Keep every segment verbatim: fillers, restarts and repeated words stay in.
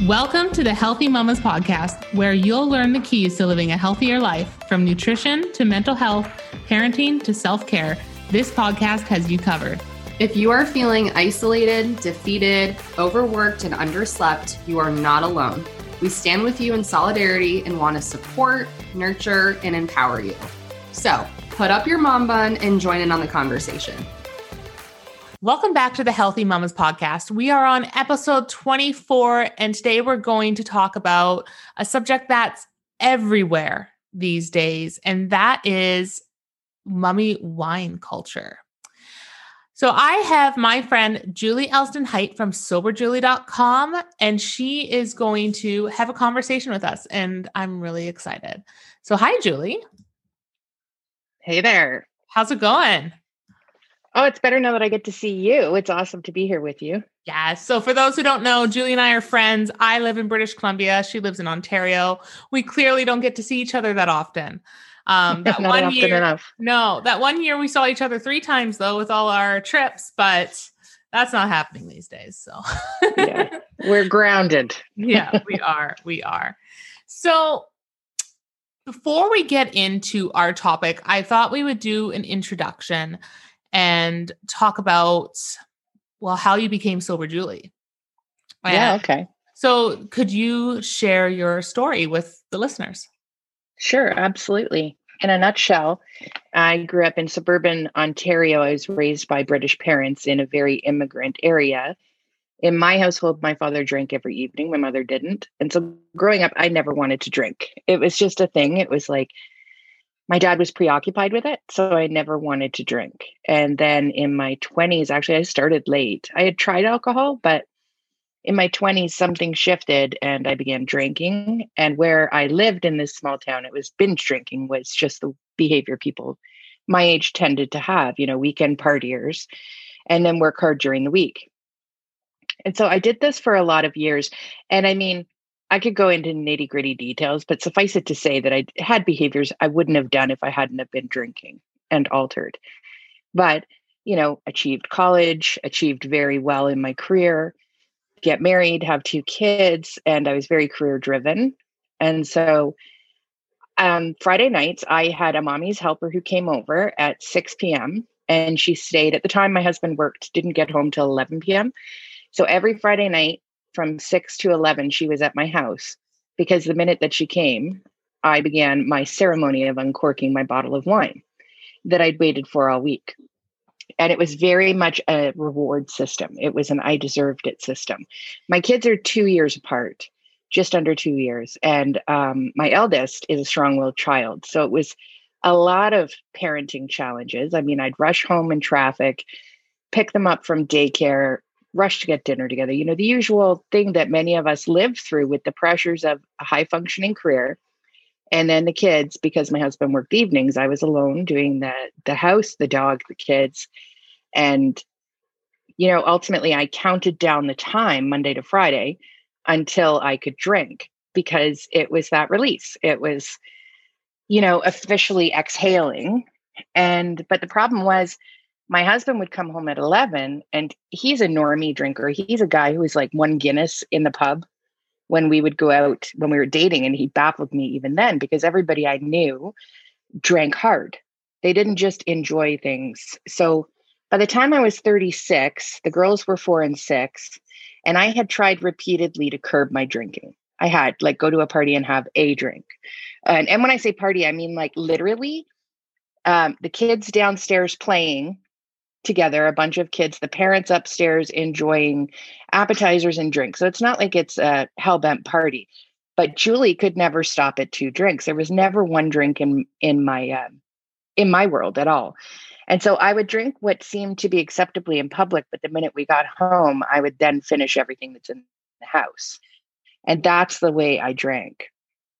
Welcome to the Healthy Mamas Podcast, where you'll learn the keys to living a healthier life, from nutrition to mental health, parenting to self-care. This podcast has you covered. If you are feeling isolated, defeated, overworked, and underslept, you are not alone. We stand with you in solidarity and want to support, nurture, and empower you. So put up your mom bun and join in on the conversation. Welcome back to the Healthy Mamas Podcast. We are on episode twenty-four, and today we're going to talk about a subject that's everywhere these days, and that is mummy wine culture. So I have my friend Julie Elston Height from sober julie dot com, and she is going to have a conversation with us, and I'm really excited. So hi, Julie. Hey there. How's it going? Oh, it's better now that I get to see you. It's awesome to be here with you. Yeah. So for those who don't know, Julie and I are friends. I live in British Columbia. She lives in Ontario. We clearly don't get to see each other that often. Um, that Not one often year, enough. No, that one year we saw each other three times though with all our trips, but that's not happening these days. So yeah, we're grounded. Yeah, we are. We are. So before we get into our topic, I thought we would do an introduction and talk about, well, how you became Sober Julie. And yeah, okay. So could you share your story with the listeners? Sure, absolutely. In a nutshell, I grew up in suburban Ontario. I was raised by British parents in a very immigrant area. In my household, my father drank every evening. My mother didn't. And so growing up, I never wanted to drink. It was just a thing. It was like, my dad was preoccupied with it, so I never wanted to drink. And then in my twenties, actually, I started late. I had tried alcohol, but in my twenties, something shifted and I began drinking. And where I lived in this small town, it was binge drinking was just the behavior people my age tended to have, you know, weekend partiers, and then work hard during the week. And so I did this for a lot of years. And I mean, I could go into nitty gritty details, but suffice it to say that I had behaviors I wouldn't have done if I hadn't have been drinking and altered. But, you know, achieved college, achieved very well in my career, get married, have two kids, and I was very career driven. And so um, Friday nights, I had a mommy's helper who came over at six p.m. and she stayed. At the time, my husband worked, didn't get home till eleven p.m. So every Friday night, from six to eleven, she was at my house, because the minute that she came, I began my ceremony of uncorking my bottle of wine that I'd waited for all week. And it was very much a reward system. It was an I deserved it system. My kids are two years apart, just under two years. And um, my eldest is a strong-willed child. So it was a lot of parenting challenges. I mean, I'd rush home in traffic, pick them up from daycare, rush to get dinner together, you know, the usual thing that many of us live through with the pressures of a high functioning career. And then the kids, because my husband worked evenings, I was alone doing the, the house, the dog, the kids. And, you know, ultimately I counted down the time Monday to Friday until I could drink, because it was that release. It was, you know, officially exhaling. And, but the problem was, my husband would come home at eleven, and he's a normie drinker. He's a guy who was like one Guinness in the pub when we would go out, when we were dating. And he baffled me even then, because everybody I knew drank hard. They didn't just enjoy things. So by the time I was thirty-six, the girls were four and six, and I had tried repeatedly to curb my drinking. I had like go to a party and have a drink. And, and when I say party, I mean like literally um, the kids downstairs playing together, a bunch of kids, the parents upstairs enjoying appetizers and drinks. So it's not like it's a hell-bent party, but Julie could never stop at two drinks. There was never one drink in, in my, uh, in my world at all. And so I would drink what seemed to be acceptably in public, but the minute we got home, I would then finish everything that's in the house. And that's the way I drank.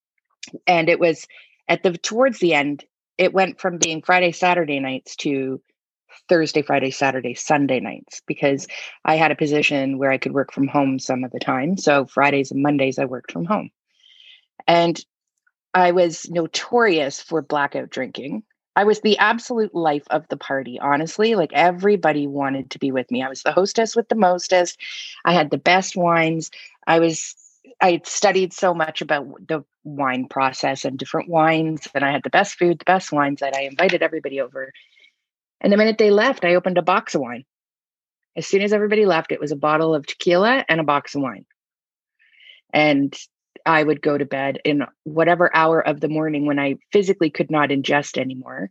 And it was at the, towards the end, it went from being Friday, Saturday nights to Thursday, Friday, Saturday, Sunday nights, because I had a position where I could work from home some of the time. So Fridays and Mondays, I worked from home. And I was notorious for blackout drinking. I was the absolute life of the party, honestly. Like everybody wanted to be with me. I was the hostess with the mostest. I had the best wines. I was I studied so much about the wine process and different wines, and I had the best food, the best wines, that I invited everybody over. And the minute they left, I opened a box of wine. As soon as everybody left, it was a bottle of tequila and a box of wine. And I would go to bed in whatever hour of the morning when I physically could not ingest anymore,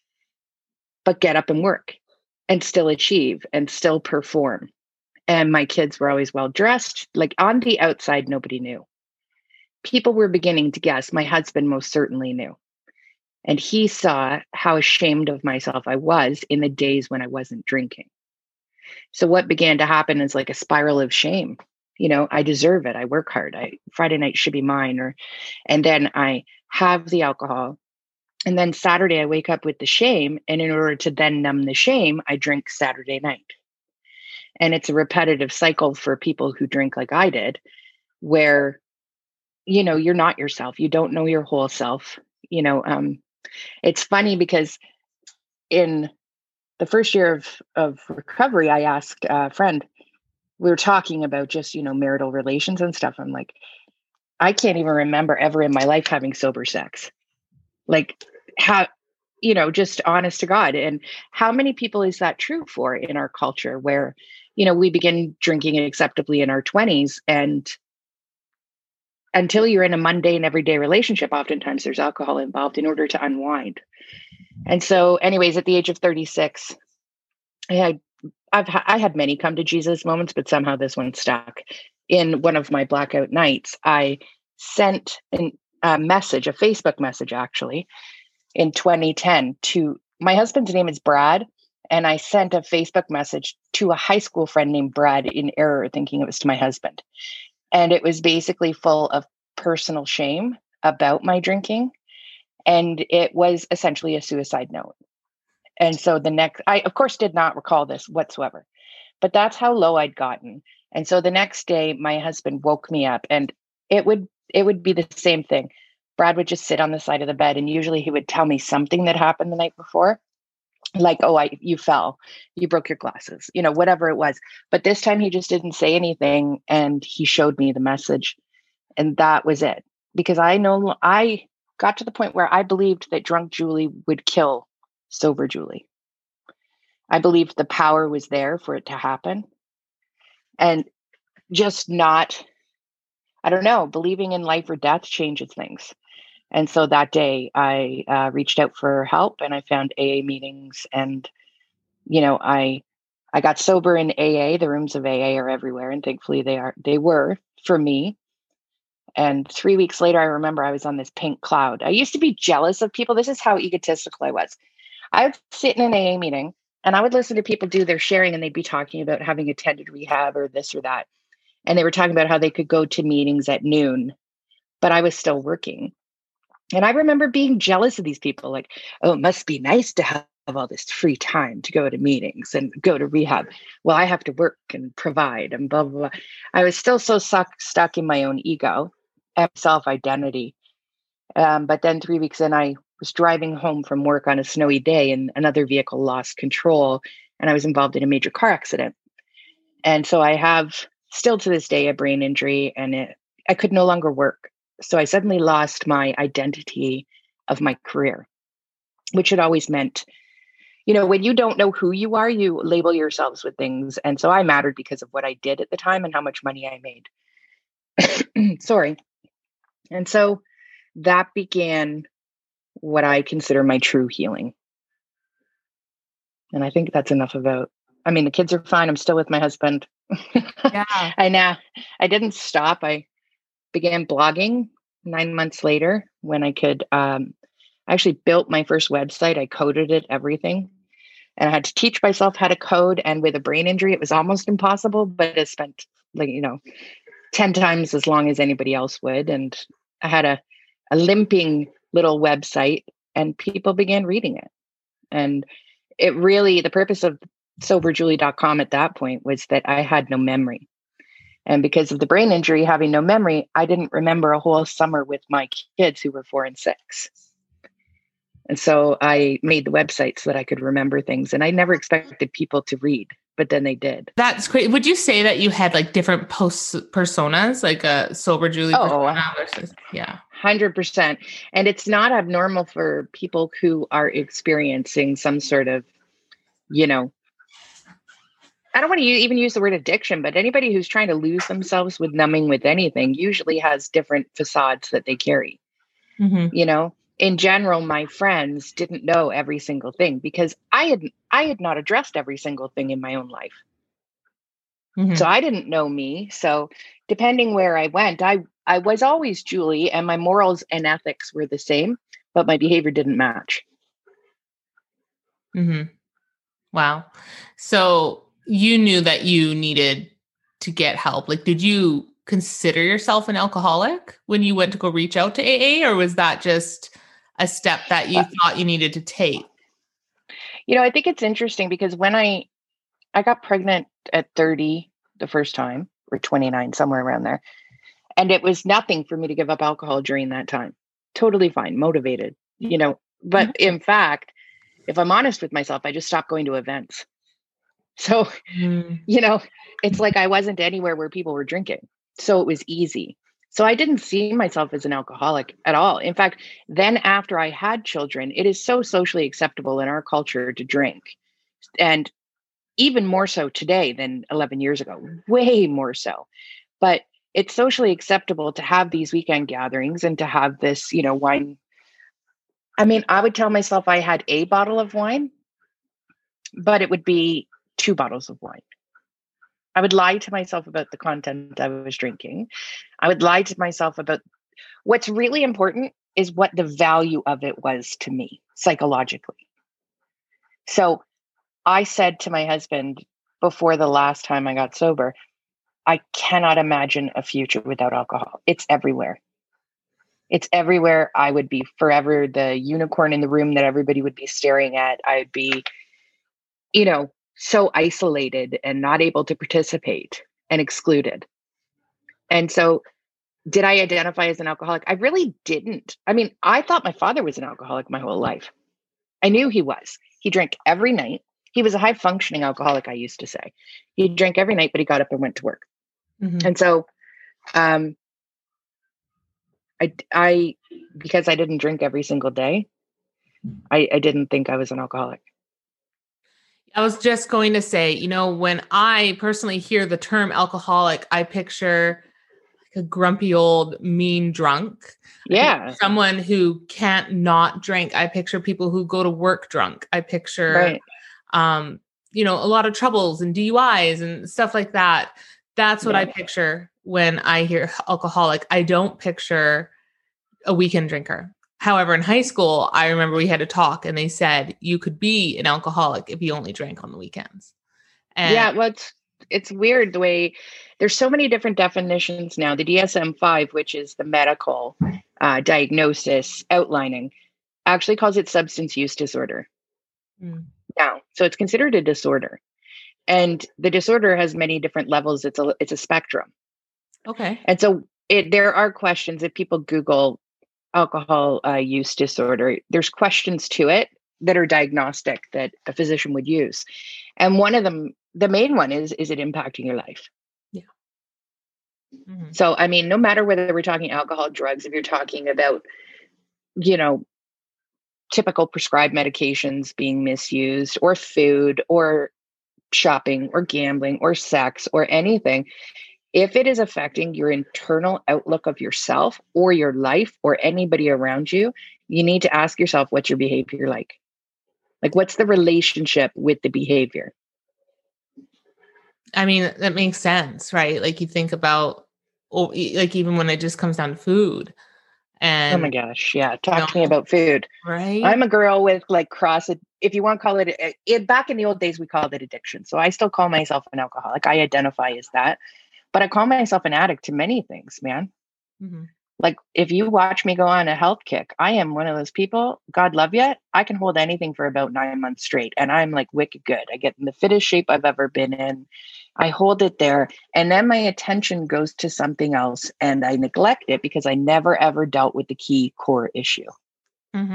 but get up and work and still achieve and still perform. And my kids were always well dressed. Like on the outside, nobody knew. People were beginning to guess. My husband most certainly knew. And he saw how ashamed of myself I was in the days when I wasn't drinking. So what began to happen is like a spiral of shame. You know, I deserve it. I work hard. I Friday night should be mine. Or, and then I have the alcohol. And then Saturday I wake up with the shame. And in order to then numb the shame, I drink Saturday night. And it's a repetitive cycle for people who drink like I did, where, you know, you're not yourself. You don't know your whole self. You know, um, it's funny because in the first year of, of recovery, I asked a friend, we were talking about just, you know, marital relations and stuff. I'm like, I can't even remember ever in my life having sober sex. Like, how, you know, just honest to God. And how many people is that true for in our culture where, you know, we begin drinking acceptably in our twenties, and until you're in a mundane everyday relationship, oftentimes there's alcohol involved in order to unwind. And so anyways, at the age of thirty-six, I had, I've, I had many come to Jesus moments, but somehow this one stuck. In one of my blackout nights, I sent an, a message, a Facebook message, actually, in twenty ten to my husband's name is Brad. And I sent a Facebook message to a high school friend named Brad in error, thinking it was to my husband. And it was basically full of personal shame about my drinking. And it was essentially a suicide note. And so the next, I of course did not recall this whatsoever, but that's how low I'd gotten. And so the next day, my husband woke me up, and it would, it would be the same thing. Brad would just sit on the side of the bed, and usually he would tell me something that happened the night before. Like, oh, I, you fell, you broke your glasses, you know, whatever it was. But this time he just didn't say anything, and he showed me the message, and that was it. Because I know I got to the point where I believed that drunk Julie would kill sober Julie. I believed the power was there for it to happen, and just not, I don't know, believing in life or death changes things. And so that day I uh, reached out for help, and I found A A meetings, and, you know, I, I got sober in A A. The rooms of A A are everywhere. And thankfully they are, they were for me. And three weeks later, I remember I was on this pink cloud. I used to be jealous of people. This is how egotistical I was. I would sit in an A A meeting, and I would listen to people do their sharing, and they'd be talking about having attended rehab or this or that. And they were talking about how they could go to meetings at noon, but I was still working. And I remember being jealous of these people, like, oh, it must be nice to have all this free time to go to meetings and go to rehab. Well, I have to work and provide and blah, blah, blah. I was still so stuck, stuck in my own ego and self-identity. Um, but then three weeks in, I was driving home from work on a snowy day, and another vehicle lost control, and I was involved in a major car accident. And so I have still to this day a brain injury, and it, I could no longer work. So I suddenly lost my identity of my career, which had always meant, you know, when you don't know who you are, you label yourselves with things. And so I mattered because of what I did at the time and how much money I made. Sorry. And so that began what I consider my true healing. And I think that's enough about, I mean, the kids are fine. I'm still with my husband. Yeah. I now, I didn't stop. I began blogging nine months later when I could, um, I actually built my first website. I coded it, everything. And I had to teach myself how to code. And with a brain injury, it was almost impossible, but I spent like, you know, ten times as long as anybody else would. And I had a, a limping little website, and people began reading it. And it really, the purpose of sober julie dot com at that point was that I had no memory. And because of the brain injury, having no memory, I didn't remember a whole summer with my kids who were four and six. And so I made the website so that I could remember things. And I never expected people to read, but then they did. That's great. Would you say that you had like different post personas, like a sober Julie Oh, persona versus, yeah. one hundred percent. And it's not abnormal for people who are experiencing some sort of, you know, I don't want to even use the word addiction, but anybody who's trying to lose themselves with numbing with anything usually has different facades that they carry. Mm-hmm. You know, in general, my friends didn't know every single thing because I had I had not addressed every single thing in my own life. Mm-hmm. So I didn't know me. So depending where I went, I I was always Julie, and my morals and ethics were the same, but my behavior didn't match. Mm-hmm. Wow. So you knew that you needed to get help. Like, did you consider yourself an alcoholic when you went to go reach out to A A, or was that just a step that you uh, thought you needed to take? You know, I think it's interesting because when I, I got pregnant at thirty the first time, or twenty-nine, somewhere around there, and it was nothing for me to give up alcohol during that time. Totally fine, motivated, you know, but mm-hmm. in fact, if I'm honest with myself, I just stopped going to events. So, mm. you know, it's like I wasn't anywhere where people were drinking. So it was easy. So I didn't see myself as an alcoholic at all. In fact, then after I had children, it is so socially acceptable in our culture to drink. And even more so today than eleven years ago, way more so. But it's socially acceptable to have these weekend gatherings and to have this, you know, wine. I mean, I would tell myself I had a bottle of wine, but it would be two bottles of wine. I would lie to myself about the content I was drinking. I would lie to myself about what's really important is what the value of it was to me psychologically. So I said to my husband before the last time I got sober, I cannot imagine a future without alcohol. It's everywhere. It's everywhere. I would be forever the unicorn in the room that everybody would be staring at. I'd be, you know, so isolated and not able to participate and excluded. And so did I identify as an alcoholic? I really didn't. I mean, I thought my father was an alcoholic my whole life. I knew he was. He drank every night. He was a high functioning alcoholic, I used to say. He drank every night, but he got up and went to work. Mm-hmm. And so um, I, I, because I didn't drink every single day, I, I didn't think I was an alcoholic. I was just going to say, you know, when I personally hear the term alcoholic, I picture like a grumpy old mean drunk. Yeah. Someone who can't not drink. I picture people who go to work drunk. I picture, right. um, you know, a lot of troubles and D U Is and stuff like that. That's what yeah. I picture when I hear alcoholic. I don't picture a weekend drinker. However, in high school, I remember we had to talk and they said you could be an alcoholic if you only drank on the weekends. And yeah, well, it's, it's weird the way there's so many different definitions now. The D S M five, which is the medical uh, diagnosis outlining, actually calls it substance use disorder. Mm. Now, so it's considered a disorder. And the disorder has many different levels. It's a, it's a spectrum. Okay. And so it, there are questions if people Google alcohol uh, use disorder, there's questions to it that are diagnostic that a physician would use. And one of them, the main one is, is it impacting your life? Yeah. Mm-hmm. So, I mean, no matter whether we're talking alcohol, drugs, if you're talking about, you know, typical prescribed medications being misused or food or shopping or gambling or sex or anything, if it is affecting your internal outlook of yourself or your life or anybody around you, you need to ask yourself, what's your behavior like? Like, what's the relationship with the behavior? I mean, that makes sense, right? Like you think about, like even when it just comes down to food. And oh my gosh, yeah. Talk you know, to me about food. Right. I'm a girl with like cross, if you want to call it, it, back in the old days, we called it addiction. So I still call myself an alcoholic. I identify as that. But I call myself an addict to many things, man. Mm-hmm. Like if you watch me go on a health kick, I am one of those people, God love you, I can hold anything for about nine months straight. And I'm like wicked good. I get in the fittest shape I've ever been in. I hold it there. And then my attention goes to something else and I neglect it because I never, ever dealt with the key core issue. Mm-hmm.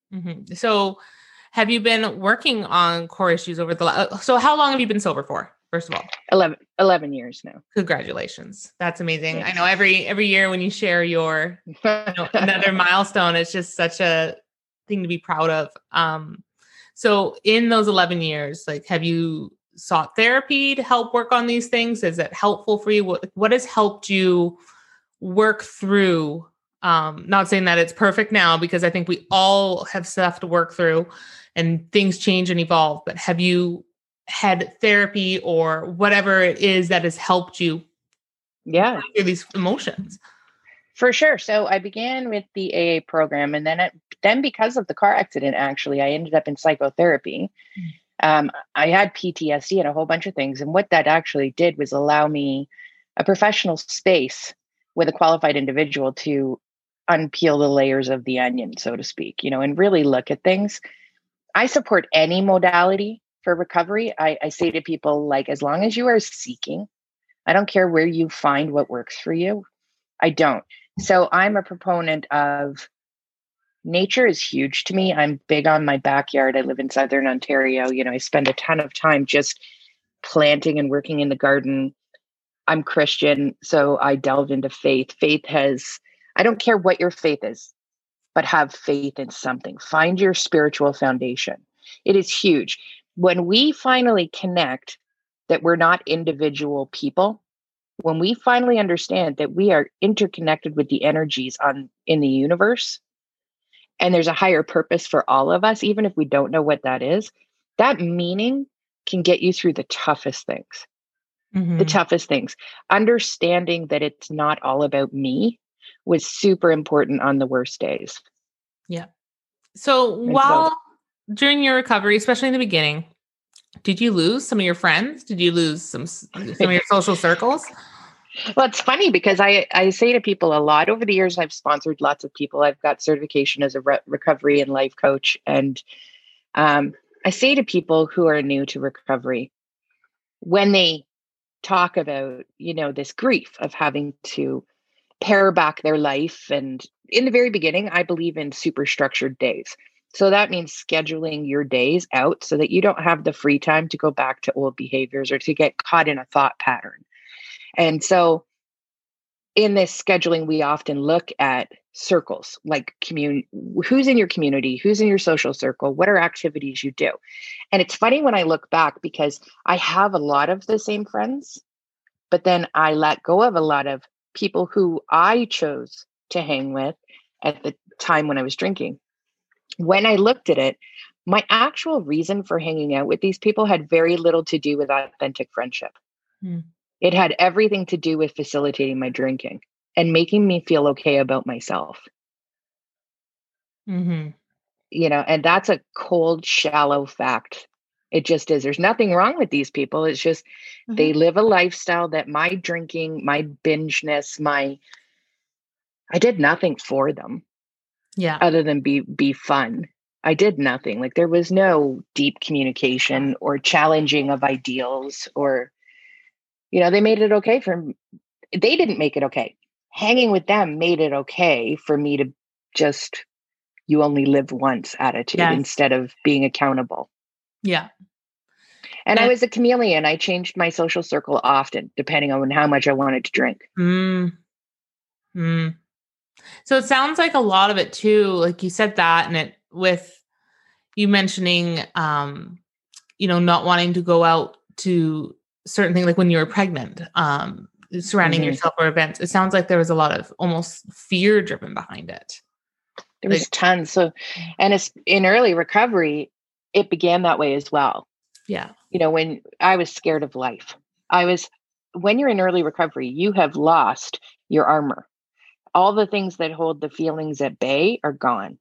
Mm-hmm. So have you been working on core issues over the last, so how long have you been sober for, first of all? eleven, eleven years now. Congratulations. That's amazing. Yes. I know every, every year when you share your, you know, another milestone, it's just such a thing to be proud of. Um, so in those eleven years, like, have you sought therapy to help work on these things? Is it helpful for you? What, what has helped you work through? Um, not saying that it's perfect now, because I think we all have stuff to work through and things change and evolve, but have you had therapy or whatever it is that has helped you Yeah, through these emotions? for sure. So I began with the A A program, and then it, then because of the car accident, actually, I ended up in psychotherapy. Um, I had P T S D and a whole bunch of things. And what that actually did was allow me a professional space with a qualified individual to unpeel the layers of the onion, so to speak, you know, and really look at things. I support any modality for recovery. I, I say to people, like, as long as you are seeking, I don't care where you find what works for you. I don't. So I'm a proponent of nature is huge to me. I'm big on my backyard. I live in Southern Ontario. You know, I spend a ton of time just planting and working in the garden. I'm Christian, so I delved into faith. Faith has, I don't care what your faith is, but have faith in something. Find your spiritual foundation. It is huge. When we finally connect that we're not individual people, when we finally understand that we are interconnected with the energies on in the universe, and there's a higher purpose for all of us, even if we don't know what that is, that meaning can get you through the toughest things. Mm-hmm. The toughest things. Understanding that it's not all about me was super important on the worst days. Yeah. So And while so, during your recovery, especially in the beginning, did you lose some of your friends? Did you lose some some of your social circles? well, it's funny because I, I say to people a lot over the years, I've sponsored lots of people. I've got certification as a re- recovery and life coach. And um, I say to people who are new to recovery, when they talk about, you know, this grief of having to pare back their life. And in the very beginning, I believe in super structured days. So that means scheduling your days out so that you don't have the free time to go back to old behaviors or to get caught in a thought pattern. And so in this scheduling, we often look at circles, like commun- who's in your community, who's in your social circle, what are activities you do. And it's funny when I look back because I have a lot of the same friends, but then I let go of a lot of people who I chose to hang with at the time when I was drinking. When I looked at it, my actual reason for hanging out with these people had very little to do with authentic friendship. Mm. It had everything to do with facilitating my drinking and making me feel okay about myself. Mm-hmm. You know, and that's a cold, shallow fact. It just is. There's nothing wrong with these people. It's just mm-hmm. they live a lifestyle that my drinking, my bingeness, my I did nothing for them. Yeah. Other than be be fun. I did nothing. Like there was no deep communication or challenging of ideals or, you know, they made it okay for they didn't make it okay. Hanging with them made it okay for me to just you only live once attitude yes. instead of being accountable. Yeah. And yeah. I was a chameleon. I changed my social circle often, depending on how much I wanted to drink. Mm. Mm. So it sounds like a lot of it too, like you said that, and it with you mentioning, um, you know, not wanting to go out to certain things, like when you were pregnant, um, surrounding mm-hmm. yourself or events. It sounds like there was a lot of almost fear driven behind it. There was like, tons. So, and it's in early recovery, it began that way as well. Yeah. You know, when I was scared of life, I was, when you're in early recovery, you have lost your armor. All the things that hold the feelings at bay are gone.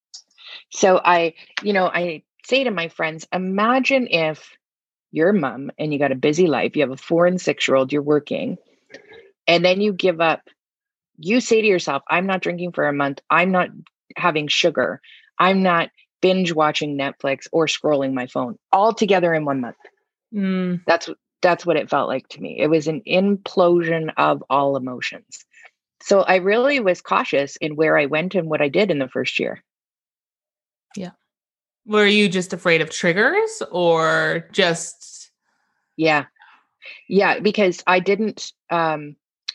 So I, you know, I say to my friends, imagine if you're a mom and you got a busy life, you have a four and six year old, you're working, and then you give up. You say to yourself, I'm not drinking for a month. I'm not having sugar. I'm not binge watching Netflix or scrolling my phone all together in one month. Mm. That's, that's what it felt like to me. It was an implosion of all emotions. So I really was cautious in where I went and what I did in the first year. Yeah. Were you just afraid of triggers or just? Yeah. Yeah. Because I didn't, um,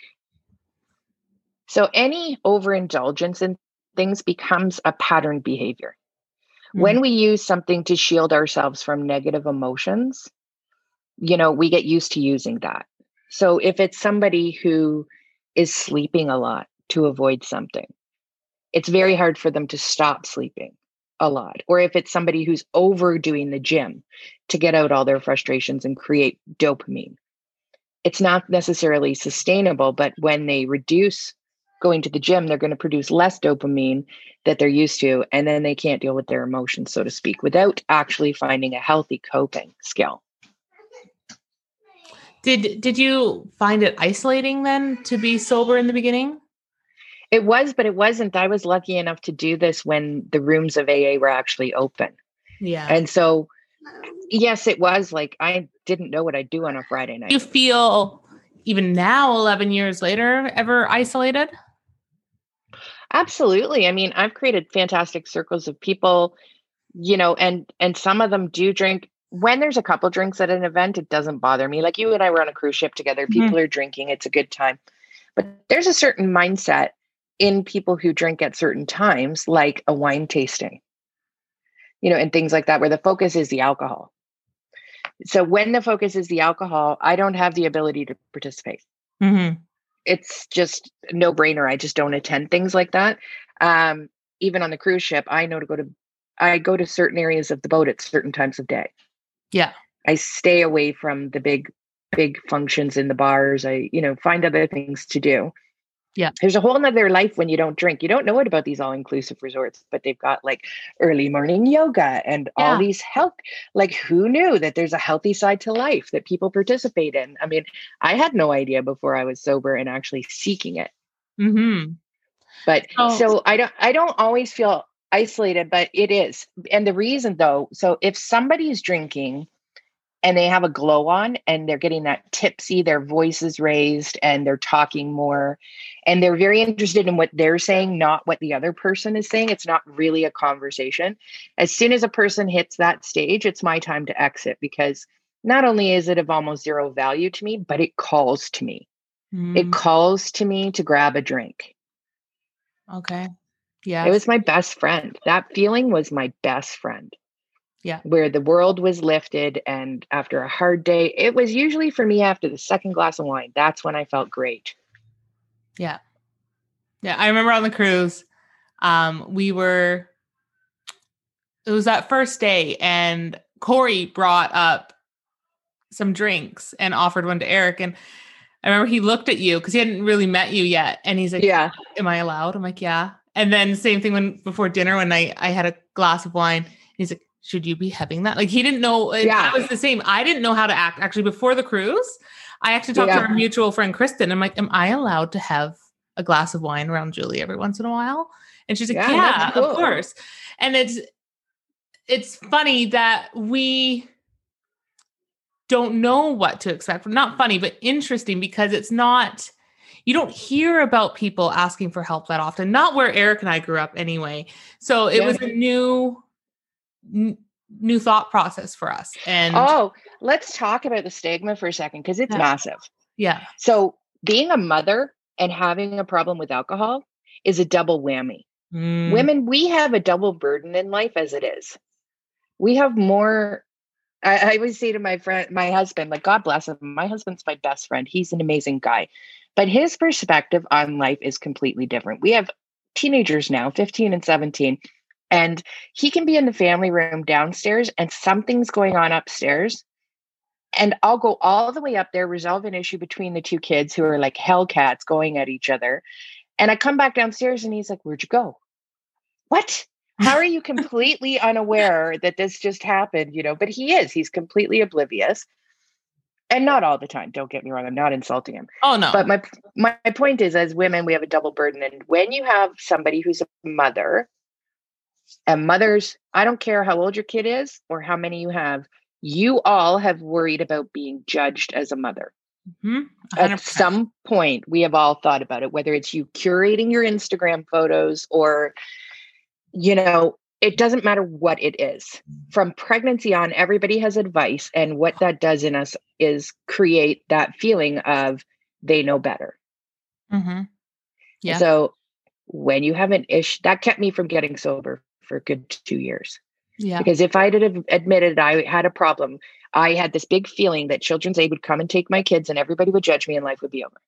so any overindulgence in things becomes a pattern behavior. Mm. When we use something to shield ourselves from negative emotions, you know, we get used to using that. So if it's somebody who is sleeping a lot to avoid something, it's very hard for them to stop sleeping a lot. Or if it's somebody who's overdoing the gym to get out all their frustrations and create dopamine, it's not necessarily sustainable, but when they reduce going to the gym, they're going to produce less dopamine that they're used to, and then they can't deal with their emotions, so to speak, without actually finding a healthy coping skill. Did did you find it isolating then to be sober in the beginning? It was, but it wasn't. I was lucky enough to do this when the rooms of A A were actually open. Yeah. And so, yes, it was like, I didn't know what I'd do on a Friday night. Do you feel even now, eleven years later, ever isolated? Absolutely. I mean, I've created fantastic circles of people, you know, and and some of them do drink. When there's a couple drinks at an event, it doesn't bother me. Like you and I were on a cruise ship together. People mm-hmm. are drinking. It's a good time. But there's a certain mindset in people who drink at certain times, like a wine tasting, you know, and things like that, where the focus is the alcohol. So when the focus is the alcohol, I don't have the ability to participate. Mm-hmm. It's just no brainer. I just don't attend things like that. Um, even on the cruise ship, I know to go to, I go to certain areas of the boat at certain times of day. Yeah. I stay away from the big, big functions in the bars. I, you know, find other things to do. Yeah. There's a whole nother life when you don't drink. You don't know it about these all-inclusive resorts, but they've got like early morning yoga and yeah. all these health, like who knew that there's a healthy side to life that people participate in? I mean, I had no idea before I was sober and actually seeking it. Mm-hmm. But oh. so I don't, I don't always feel isolated, but it is. And the reason though, so if somebody's drinking and they have a glow on and they're getting that tipsy, their voice is raised and they're talking more and they're very interested in what they're saying, not what the other person is saying. It's not really a conversation. As soon as a person hits that stage, it's my time to exit, because not only is it of almost zero value to me, but it calls to me. Mm. It calls to me to grab a drink. Okay. Yeah. It was my best friend. That feeling was my best friend. Yeah. Where the world was lifted. And after a hard day, it was usually for me after the second glass of wine. That's when I felt great. Yeah. Yeah. I remember on the cruise, um, we were, it was that first day and Corey brought up some drinks and offered one to Eric. And I remember he looked at you because he hadn't really met you yet. And he's like, yeah, am I allowed? I'm like, yeah. And then same thing when before dinner, when I, I had a glass of wine, he's like, should you be having that? Like he didn't know. Yeah. I was the same. I didn't know how to act. Actually, before the cruise, I actually talked yeah. to our mutual friend, Kristen. I'm like, am I allowed to have a glass of wine around Julie every once in a while? And she's like, yeah, yeah cool. of course. And it's, it's funny that we don't know what to expect. Not funny, but interesting, because it's not, you don't hear about people asking for help that often, not where Eric and I grew up anyway. So it yeah. was a new, n- new thought process for us. And oh, let's talk about the stigma for a second, because it's yeah. massive. Yeah. So being a mother and having a problem with alcohol is a double whammy. Mm. Women, we have a double burden in life as it is. We have more. I, I always say to my friend, my husband, like, God bless him. My husband's my best friend. He's an amazing guy, but his perspective on life is completely different. We have teenagers now, fifteen and seventeen, and he can be in the family room downstairs and something's going on upstairs. And I'll go all the way up there, resolve an issue between the two kids who are like hellcats going at each other. And I come back downstairs and he's like, where'd you go? What? How are you completely unaware that this just happened? You know, but he is, he's completely oblivious. And not all the time. Don't get me wrong. I'm not insulting him. Oh, no. But my, my point is, as women, we have a double burden. And when you have somebody who's a mother, and mothers, I don't care how old your kid is or how many you have, you all have worried about being judged as a mother. Mm-hmm. At some point, we have all thought about it, whether it's you curating your Instagram photos or, you know, it doesn't matter what it is. From pregnancy on, everybody has advice. And what that does in us is create that feeling of they know better. Mm-hmm. Yeah. So when you have an issue, that kept me from getting sober for a good two years. Yeah. Because if I had admitted I had a problem, I had this big feeling that Children's Aid would come and take my kids and everybody would judge me and life would be over,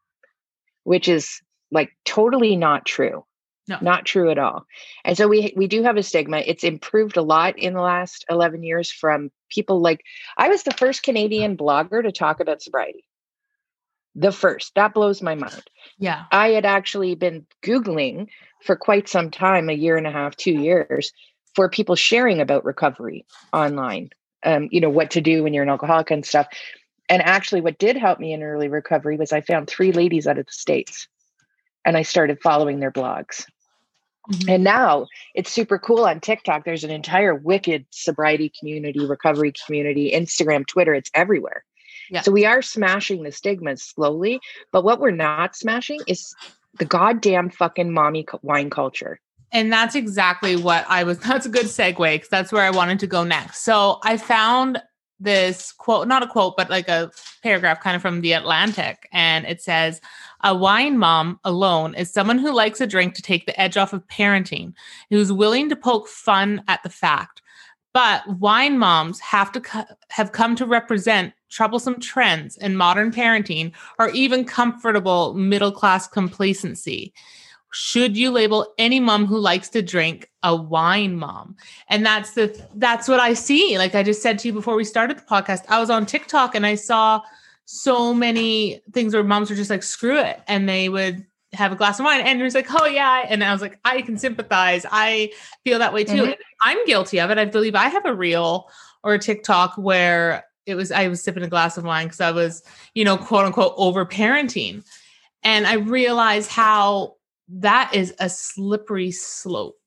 which is like totally not true. No. Not true at all. And so we we do have a stigma. It's improved a lot in the last eleven years from people like, I was the first Canadian blogger to talk about sobriety. The first. That blows my mind. Yeah. I had actually been Googling for quite some time, a year and a half, two years, for people sharing about recovery online, um, you know, what to do when you're an alcoholic and stuff. And actually what did help me in early recovery was I found three ladies out of the States and I started following their blogs. Mm-hmm. And now it's super cool on TikTok. There's an entire wicked sobriety community, recovery community, Instagram, Twitter, it's everywhere. Yeah. So we are smashing the stigmas slowly, but what we're not smashing is the goddamn fucking mommy wine culture. And that's exactly what I was, that's a good segue because that's where I wanted to go next. So I found this quote, not a quote, but like a paragraph kind of from The Atlantic. And it says, a wine mom alone is someone who likes a drink to take the edge off of parenting, who's willing to poke fun at the fact. But wine moms have to co- have come to represent troublesome trends in modern parenting or even comfortable middle-class complacency. Should you label any mom who likes to drink a wine mom? And that's the that's what I see. Like I just said to you before we started the podcast, I was on TikTok and I saw so many things where moms were just like, screw it. And they would have a glass of wine and it was like, oh yeah. And I was like, I can sympathize. I feel that way too. Mm-hmm. I'm guilty of it. I believe I have a reel or a TikTok where it was, I was sipping a glass of wine because I was, you know, quote unquote, over parenting. And I realized how that is a slippery slope.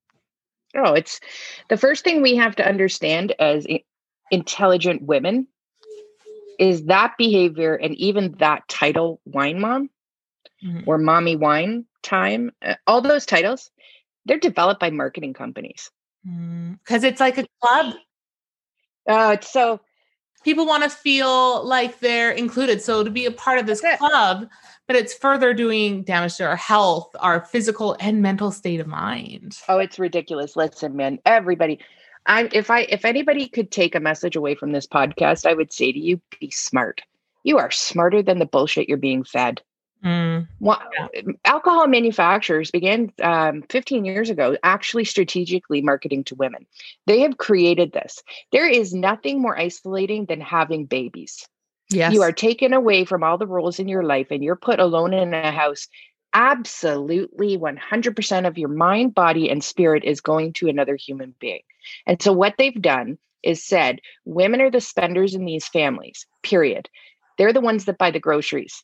Oh, it's the first thing we have to understand as intelligent women is that behavior and even that title, wine mom, mm-hmm. or mommy wine time, uh, all those titles, they're developed by marketing companies. Because mm, it's like a club. Uh, it's so people want to feel like they're included. So to be a part of this club, but it's further doing damage to our health, our physical and mental state of mind. Oh, it's ridiculous. Listen, man, everybody. I'm, if I, if anybody could take a message away from this podcast, I would say to you, be smart. You are smarter than the bullshit you're being fed. Mm, well, yeah. Alcohol manufacturers began um, fifteen years ago, actually strategically marketing to women. They have created this. There is nothing more isolating than having babies. Yes. You are taken away from all the roles in your life and you're put alone in a house. Absolutely one hundred percent of your mind, body, and spirit is going to another human being. And so what they've done is said, women are the spenders in these families, period. They're the ones that buy the groceries.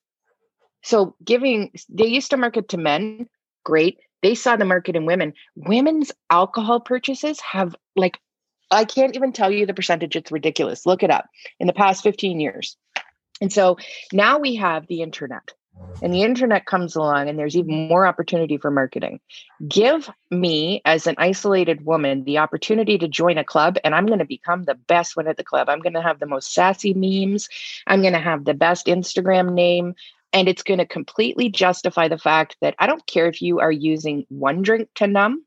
So giving, they used to market to men, great. They saw the market in women. Women's alcohol purchases have like, I can't even tell you the percentage. It's ridiculous. Look it up in the past fifteen years. And so now we have the internet. And the internet comes along and there's even more opportunity for marketing. Give me, as an isolated woman, the opportunity to join a club and I'm going to become the best one at the club. I'm going to have the most sassy memes. I'm going to have the best Instagram name. And it's going to completely justify the fact that I don't care if you are using one drink to numb.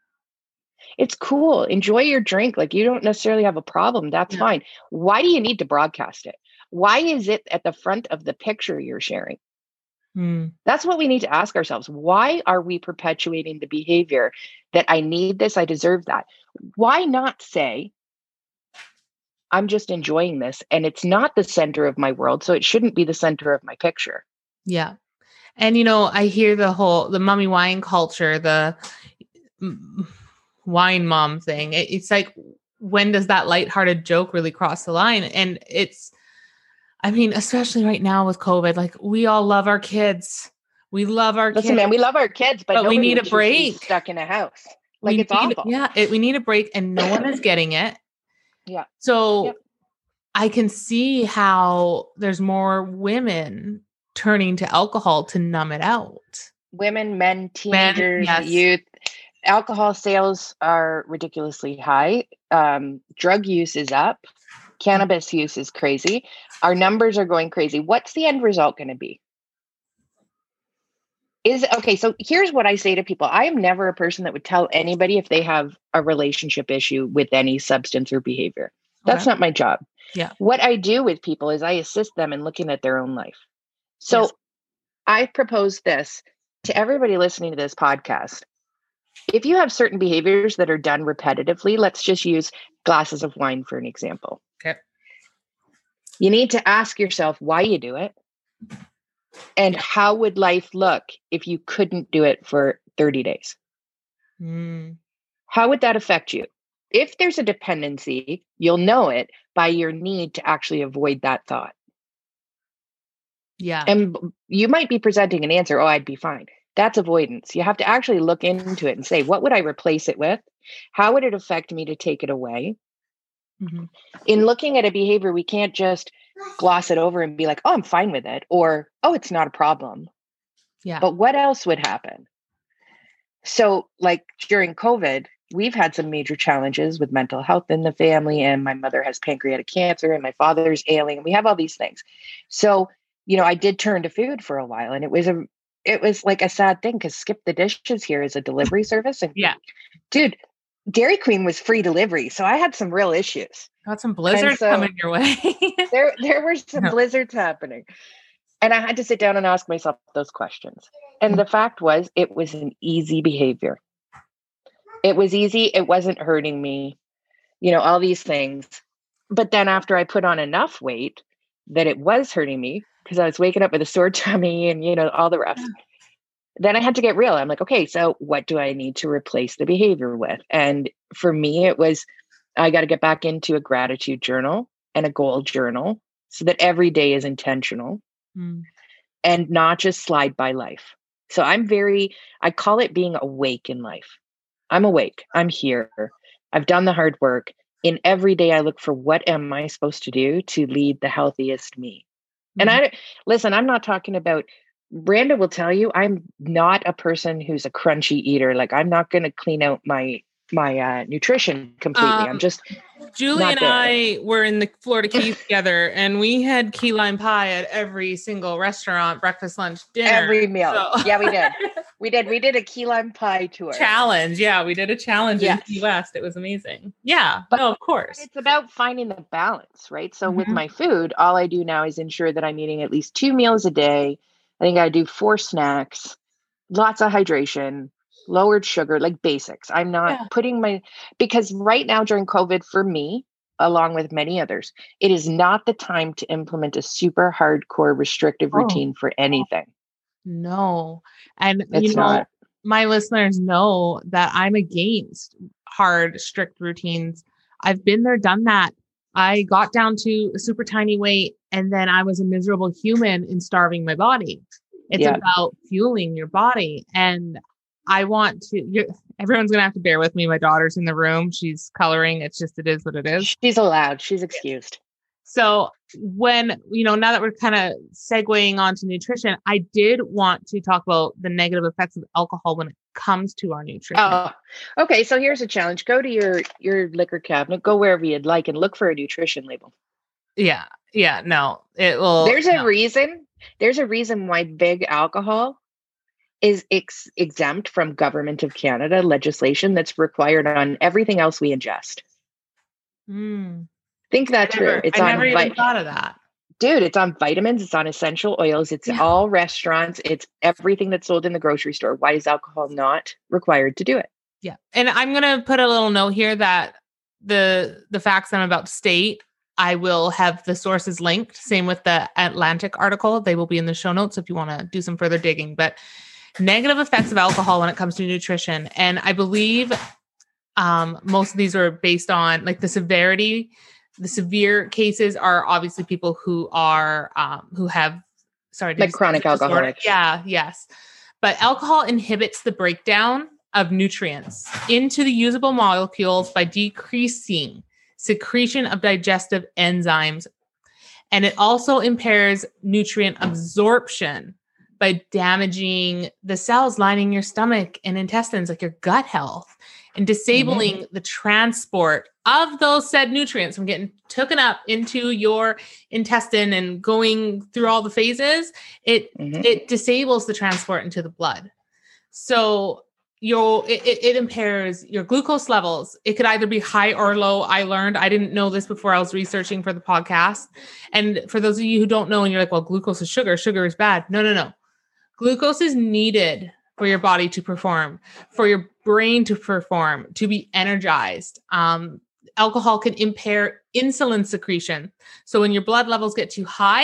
It's cool. Enjoy your drink. Like you don't necessarily have a problem. That's yeah. fine. Why do you need to broadcast it? Why is it at the front of the picture you're sharing? Mm. That's what we need to ask ourselves. Why are we perpetuating the behavior that I need this, I deserve that? Why not say, I'm just enjoying this and it's not the center of my world, so it shouldn't be the center of my picture. Yeah. And, you know, I hear the whole, the mommy wine culture, the wine mom thing. It, it's like, when does that lighthearted joke really cross the line? And it's, I mean, especially right now with COVID, like we all love our kids. We love our Listen, kids. man, we love our kids, but, but we need a break. Stuck in a house. Like we it's need, awful. Yeah, it, we need a break and no one is getting it. Yeah. So yep. I can see how there's more women turning to alcohol to numb it out. Women, men, teenagers, men, yes. youth. Alcohol sales are ridiculously high. Um, drug use is up. Cannabis use is crazy. Our numbers are going crazy. What's the end result going to be? Is okay. So here's what I say to people. I am never a person that would tell anybody if they have a relationship issue with any substance or behavior. That's okay. Not my job. Yeah. What I do with people is I assist them in looking at their own life. So yes. I propose this to everybody listening to this podcast. If you have certain behaviors that are done repetitively, let's just use glasses of wine for an example. Okay. You need to ask yourself why you do it. And how would life look if you couldn't do it for thirty days? Mm. How would that affect you? If there's a dependency, you'll know it by your need to actually avoid that thought. Yeah. And you might be presenting an answer, oh, I'd be fine. That's avoidance. You have to actually look into it and say, what would I replace it with? How would it affect me to take it away? Mm-hmm. In looking at a behavior, we can't just gloss it over and be like, oh, I'm fine with it. Or, oh, it's not a problem. Yeah. But what else would happen? So like during COVID, we've had some major challenges with mental health in the family, and my mother has pancreatic cancer and my father's ailing, and we have all these things. So, you know, I did turn to food for a while, and it was a, it was like a sad thing because Skip the Dishes here is a delivery service. And yeah, dude, Dairy Queen was free delivery. So I had some real issues. Got some blizzards so coming your way. there, there were some no. blizzards happening. And I had to sit down and ask myself those questions. And mm-hmm. the fact was, it was an easy behavior. It was easy. It wasn't hurting me, you know, all these things. But then after I put on enough weight that it was hurting me because I was waking up with a sore tummy and, you know, all the rest. Then I had to get real. I'm like, okay, so what do I need to replace the behavior with? And for me, it was, I got to get back into a gratitude journal and a goal journal so that every day is intentional mm. and not just slide by life. So I'm very, I call it being awake in life. I'm awake. I'm here. I've done the hard work. In every day, I look for what am I supposed to do to lead the healthiest me? Mm. And I, listen, I'm not talking about, Branda will tell you, I'm not a person who's a crunchy eater. Like I'm not going to clean out my my uh, nutrition completely. Um, I'm just Julie and there. I were in the Florida Keys together, and we had key lime pie at every single restaurant, breakfast, lunch, dinner, every meal. So. Yeah, we did. We did. We did a key lime pie tour challenge. Yeah, we did a challenge yes. in Key West. It was amazing. Yeah, but no, of course. It's about finding the balance, right? So mm-hmm. with my food, all I do now is ensure that I'm eating at least two meals a day. I think I do four snacks, lots of hydration, lowered sugar, like basics. I'm not yeah. putting my, because right now during COVID for me, along with many others, it is not the time to implement a super hardcore restrictive oh. routine for anything. No. And it's you know, not. My listeners know that I'm against hard, strict routines. I've been there, done that. I got down to a super tiny weight, and then I was a miserable human in starving my body. It's yeah. about fueling your body. And I want to, you're, everyone's going to have to bear with me. My daughter's in the room. She's coloring. It's just, it is what it is. She's allowed. She's excused. So when, you know, now that we're kind of segueing onto nutrition, I did want to talk about the negative effects of alcohol when it comes to our nutrition. Oh, okay. So here's a challenge. Go to your, your liquor cabinet, go wherever you'd like and look for a nutrition label. Yeah. Yeah. No, it will. There's a no. reason. There's a reason why big alcohol is ex- exempt from Government of Canada legislation that's required on everything else we ingest. Mm. Think that I never, through. It's I on never even vi- thought of that. Dude, it's on vitamins. It's on essential oils. It's yeah. all restaurants. It's everything that's sold in the grocery store. Why is alcohol not required to do it? Yeah. And I'm going to put a little note here that the the facts I'm about to state, I will have the sources linked. Same with the Atlantic article. They will be in the show notes if you want to do some further digging. But negative effects of alcohol when it comes to nutrition. And I believe um, most of these are based on like the severity. The severe cases are obviously people who are, um, who have, sorry. Like chronic alcoholics. Yeah, yes. But alcohol inhibits the breakdown of nutrients into the usable molecules by decreasing secretion of digestive enzymes. And it also impairs nutrient absorption by damaging the cells lining your stomach and intestines, like your gut health, and disabling mm-hmm. the transport of those said nutrients from getting taken up into your intestine and going through all the phases. It mm-hmm. it disables the transport into the blood. So your it, it impairs your glucose levels. It could either be high or low. I learned, I didn't know this before I was researching for the podcast. And for those of you who don't know, and you're like, well, glucose is sugar. Sugar is bad. No, no, no. Glucose is needed for your body to perform, for your brain to perform, to be energized. Um, alcohol can impair insulin secretion. So when your blood levels get too high,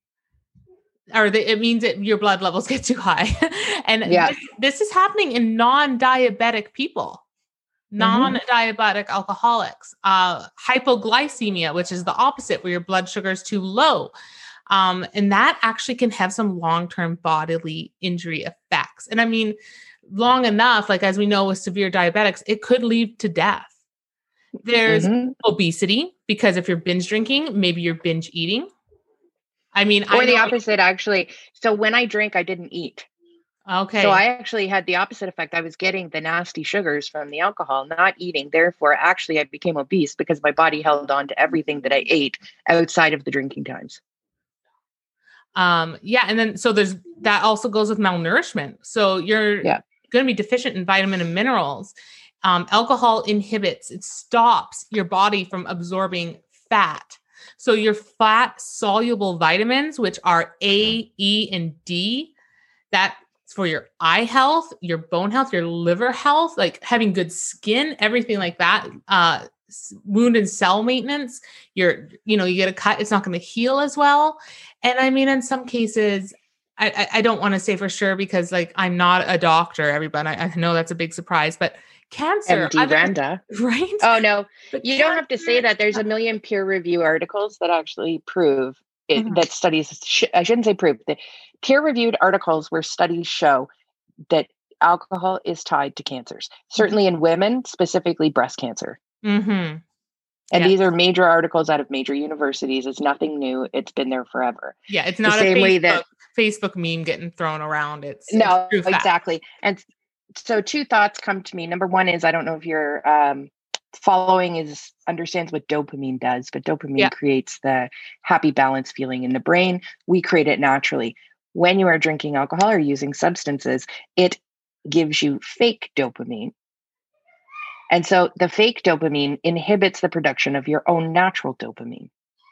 or the, it means that your blood levels get too high. And yeah. this, this is happening in non-diabetic people, non-diabetic mm-hmm. alcoholics, uh, hypoglycemia, which is the opposite, where your blood sugar is too low. Um, and that actually can have some long-term bodily injury effects. And I mean, long enough, like as we know with severe diabetics, it could lead to death. There's mm-hmm. obesity, because if you're binge drinking, maybe you're binge eating. I mean, or I the opposite, actually. So when I drank, I didn't eat. Okay. So I actually had the opposite effect. I was getting the nasty sugars from the alcohol, not eating. Therefore, actually, I became obese because my body held on to everything that I ate outside of the drinking times. Um, yeah. And then, so there's, that also goes with malnourishment. So you're yeah. going to be deficient in vitamin and minerals. Um, alcohol inhibits, it stops your body from absorbing fat. So your fat soluble vitamins, which are A, E, and D, that's for your eye health, your bone health, your liver health, like having good skin, everything like that, uh, wound and cell maintenance, you're, you know, you get a cut, it's not going to heal as well. And I mean, in some cases, I, I, I don't want to say for sure, because like, I'm not a doctor, everybody, I, I know that's a big surprise, but cancer. M D Randa. Right? Oh, no, but you cancer, don't have to say that. There's a million peer review articles that actually prove it, mm-hmm. that studies, sh- I shouldn't say prove, that peer reviewed articles where studies show that alcohol is tied to cancers, certainly mm-hmm. in women, specifically breast cancer. Mm-hmm. And yes. these are major articles out of major universities. It's nothing new. It's been there forever. Yeah, it's not the a same Facebook, way that Facebook meme getting thrown around. It's no, it's exactly. And so two thoughts come to me. Number one is, I don't know if you're um, following is understands what dopamine does, but dopamine yeah. creates the happy balance feeling in the brain. We create it naturally. When you are drinking alcohol or using substances, it gives you fake dopamine. And so the fake dopamine inhibits the production of your own natural dopamine.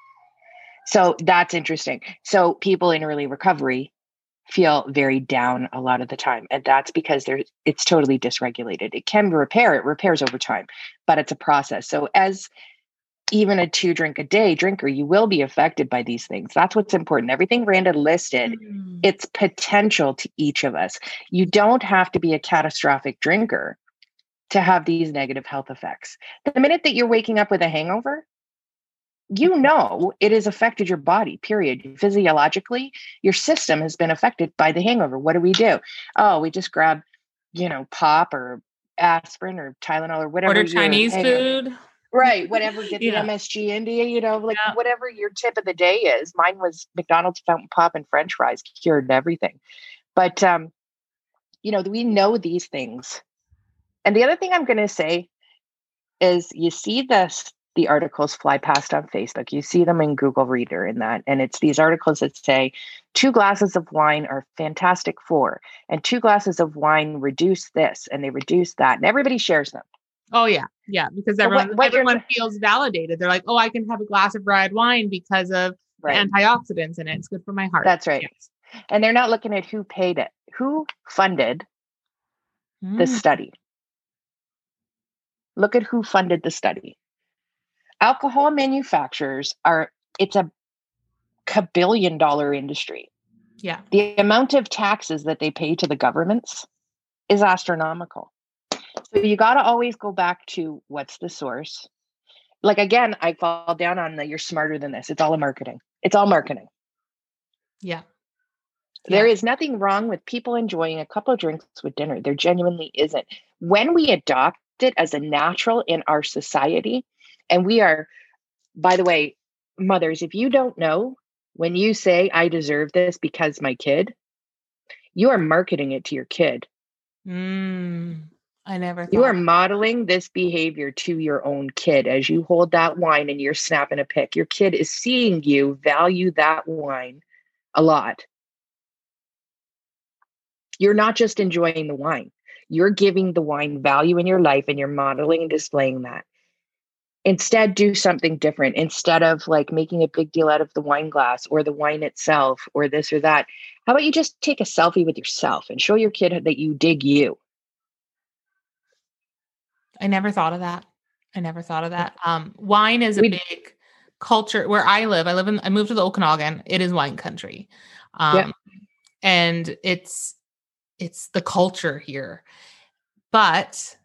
So that's interesting. So people in early recovery feel very down a lot of the time. And that's because there's it's totally dysregulated. It can repair, it repairs over time, but it's a process. So as even a two drink a day drinker, you will be affected by these things. That's what's important. Everything Randa listed, mm-hmm. it's potential to each of us. You don't have to be a catastrophic drinker to have these negative health effects. The minute that you're waking up with a hangover, you know it has affected your body, period. Physiologically, your system has been affected by the hangover. What do we do? Oh, we just grab, you know, pop or aspirin or Tylenol or whatever. Order Chinese food. Right. Whatever, get yeah. the M S G into you, you know, like yeah. whatever your tip of the day is. Mine was McDonald's fountain pop and French fries, cured everything. But, um, you know, we know these things. And the other thing I'm going to say is you see this, the articles fly past on Facebook. You see them in Google Reader and that. And it's these articles that say two glasses of wine are fantastic for, and two glasses of wine reduce this and they reduce that. And everybody shares them. Oh, yeah. Yeah. Because everyone, what, what everyone feels validated. They're like, oh, I can have a glass of red wine because of right. the antioxidants in it. It's good for my heart. That's right. Yes. And they're not looking at who paid it, who funded mm. the study. Look at who funded the study. Alcohol manufacturers are, it's a billion dollar industry. Yeah. The amount of taxes that they pay to the governments is astronomical. So you got to always go back to what's the source. Like, again, I fall down on the, you're smarter than this. It's all a marketing. It's all marketing. Yeah. There yeah. is nothing wrong with people enjoying a couple of drinks with dinner. There genuinely isn't. When we adopt it as a natural in our society, and we are, by the way, mothers, if you don't know, when you say, I deserve this because my kid, you are marketing it to your kid. Mm, I never thought. You are modeling this behavior to your own kid as you hold that wine and you're snapping a pic. Your kid is seeing you value that wine a lot. You're not just enjoying the wine. You're giving the wine value in your life and you're modeling and displaying that. Instead, do something different. Instead of like making a big deal out of the wine glass or the wine itself or this or that, how about you just take a selfie with yourself and show your kid that you dig you? I never thought of that. I never thought of that. Um, wine is a We- big culture where I live. I live in, I moved to the Okanagan. It is wine country. Um, Yeah. and it's, it's the culture here, but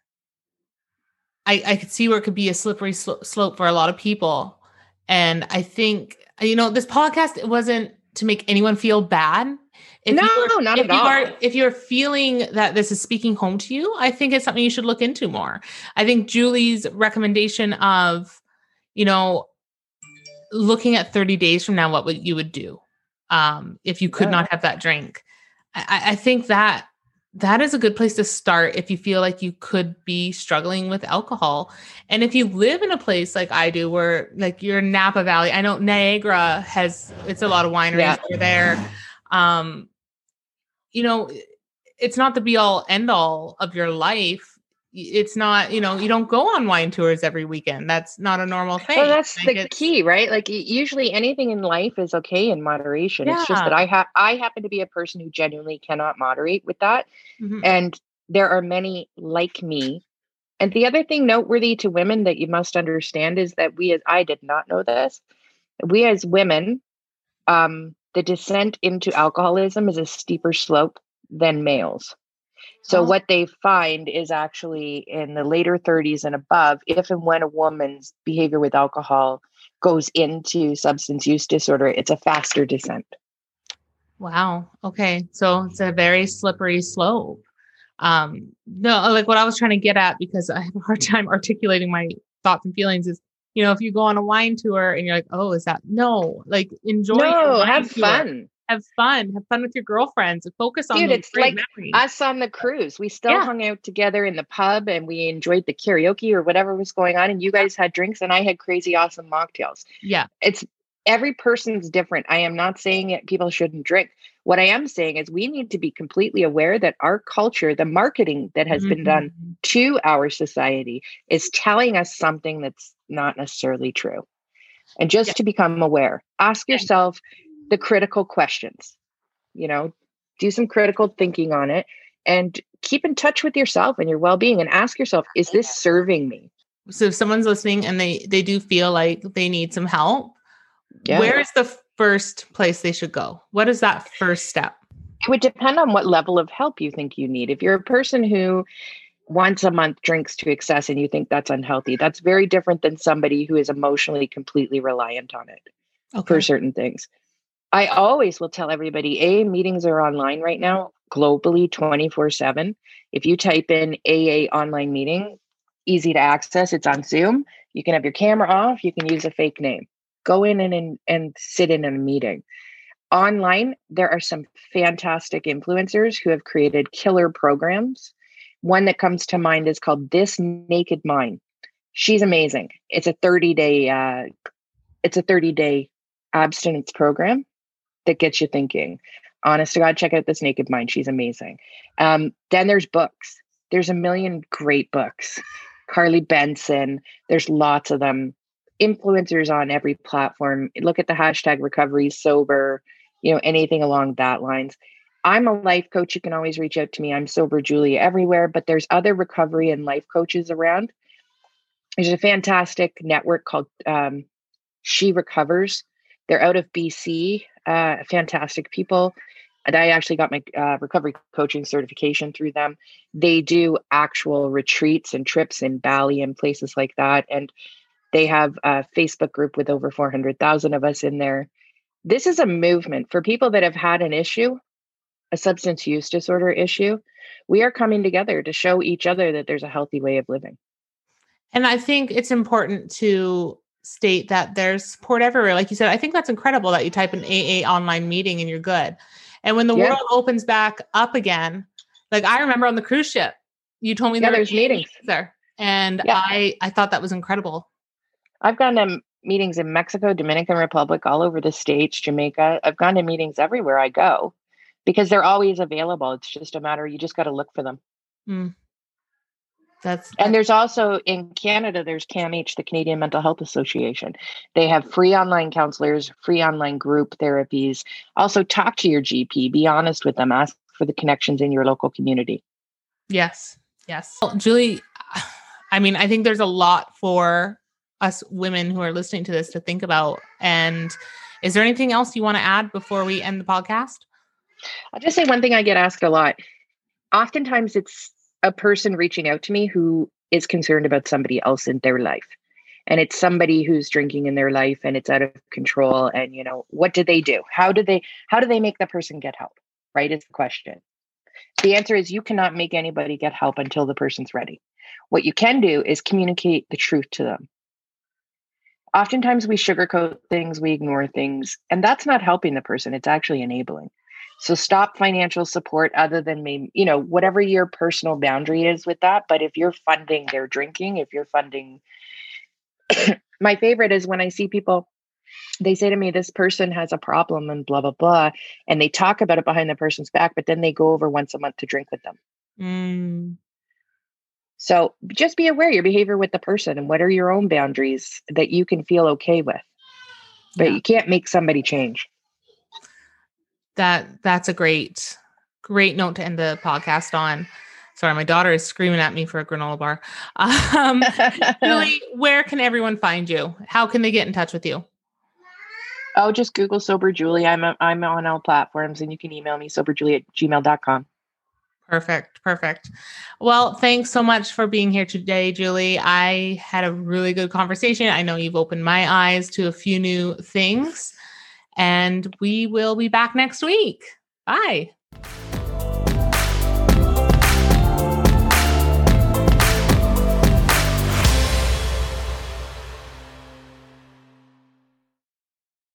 I, I could see where it could be a slippery sl- slope for a lot of people. And I think, you know, this podcast, it wasn't to make anyone feel bad. If No, you are, not if at you all. Are, if you're feeling that this is speaking home to you, I think it's something you should look into more. I think Julie's recommendation of, you know, looking at thirty days from now, what would you would do um, if you could Yeah. not have that drink? I, I think that that is a good place to start if you feel like you could be struggling with alcohol. And if you live in a place like I do, where like you're in Napa Valley, I know Niagara has, it's a lot of wineries Yeah. over there. Um, you know, it's not the be all end all of your life. It's not, you know, you don't go on wine tours every weekend. That's not a normal thing. Well, that's Like, the it's- key, right? Like y- usually anything in life is okay in moderation. It's just that Yeah. I have I happen to be a person who genuinely cannot moderate with that. Mhm. And there are many like me. And the other thing noteworthy to women that you must understand is that we as I did not know this. We as women, um, the descent into alcoholism is a steeper slope than males. So Oh. what they find is actually in the later thirties and above, if and when a woman's behavior with alcohol goes into substance use disorder, it's a faster descent. Wow. Okay. So it's a very slippery slope. Um, no, like what I was trying to get at, because I have a hard time articulating my thoughts and feelings, is, you know, if you go on a wine tour and you're like, oh, is that no, like enjoy your No, wine have tour. fun. Have fun, have fun with your girlfriends, and focus on Dude, those it's great like memories. us on the cruise. We still Yeah. hung out together in the pub and we enjoyed the karaoke or whatever was going on. And you guys had drinks and I had crazy awesome mocktails. Yeah. It's every person's different. I am not saying that people shouldn't drink. What I am saying is we need to be completely aware that our culture, the marketing that has been done Mhm. to our society, is telling us something that's not necessarily true. And just Yeah. to become aware, ask Yeah. yourself the critical questions, you know, do some critical thinking on it and keep in touch with yourself and your well-being and ask yourself, is this serving me? So if someone's listening and they they do feel like they need some help, Yeah. where is the first place they should go? What is that first step? It would depend on what level of help you think you need. If you're a person who once a month drinks to excess and you think that's unhealthy, that's very different than somebody who is emotionally completely reliant on it Okay. for certain things. I always will tell everybody, A, meetings are online right now, globally, twenty-four seven. If you type in A A online meeting, easy to access. It's on Zoom. You can have your camera off. You can use a fake name. Go in and, and, and sit in a meeting. Online, there are some fantastic influencers who have created killer programs. One that comes to mind is called This Naked Mind. She's amazing. It's a thirty day, uh, it's a thirty day abstinence program that gets you thinking. Honest to God, check out This Naked Mind. She's amazing. Um, then there's books. There's a million great books. Carly Benson, there's lots of them. Influencers on every platform. Look at the hashtag recovery sober, you know, anything along that lines. I'm a life coach. You can always reach out to me. I'm Sober Julia everywhere, but there's other recovery and life coaches around. There's a fantastic network called um, She Recovers. They're out of B C, uh, fantastic people. And I actually got my uh, recovery coaching certification through them. They do actual retreats and trips in Bali and places like that. And they have a Facebook group with over four hundred thousand of us in there. This is a movement for people that have had an issue, a substance use disorder issue. We are coming together to show each other that there's a healthy way of living. And I think it's important to state that there's support everywhere. Like you said, I think that's incredible that you type an A A online meeting and you're good. And when the Yeah. world opens back up again, like I remember on the cruise ship, you told me Yeah, there there's were meetings. there. And Yeah. I, I thought that was incredible. I've gone to meetings in Mexico, Dominican Republic, all over the States, Jamaica. I've gone to meetings everywhere I go because they're always available. It's just a matter, you just got to look for them. Mm. That's, And that's there's also in Canada, there's C A M H, the Canadian Mental Health Association. They have free online counselors, free online group therapies. Also talk to your G P, be honest with them, ask for the connections in your local community. yes. Yes. Well, Julie, I mean, I think there's a lot for us women who are listening to this to think about. And is there anything else you want to add before we end the podcast? I'll just say one thing I get asked a lot. Oftentimes it's a person reaching out to me who is concerned about somebody else in their life. And it's somebody who's drinking in their life and it's out of control. And, you know, what do they do? How do they, how do they make the person get help? Right? Is the question. The answer is you cannot make anybody get help until the person's ready. What you can do is communicate the truth to them. Oftentimes we sugarcoat things, we ignore things, and that's not helping the person. It's actually enabling. So stop financial support other than maybe, you know, whatever your personal boundary is with that. But if you're funding their drinking, if you're funding, my favorite is when I see people, they say to me, this person has a problem and blah, blah, blah. And they talk about it behind the person's back, but then they go over once a month to drink with them. Mm. So just be aware of your behavior with the person and what are your own boundaries that you can feel okay with. But Yeah. you can't make somebody change. That that's a great, great note to end the podcast on. Sorry, my daughter is screaming at me for a granola bar. Um, Julie, where can everyone find you? How can they get in touch with you? Oh, just Google Sober Julie. I'm a, I'm on all platforms, and you can email me soberjulie at gmail dot com. Perfect. Perfect. Well, thanks so much for being here today, Julie. I had a really good conversation. I know you've opened my eyes to a few new things, and we will be back next week. Bye.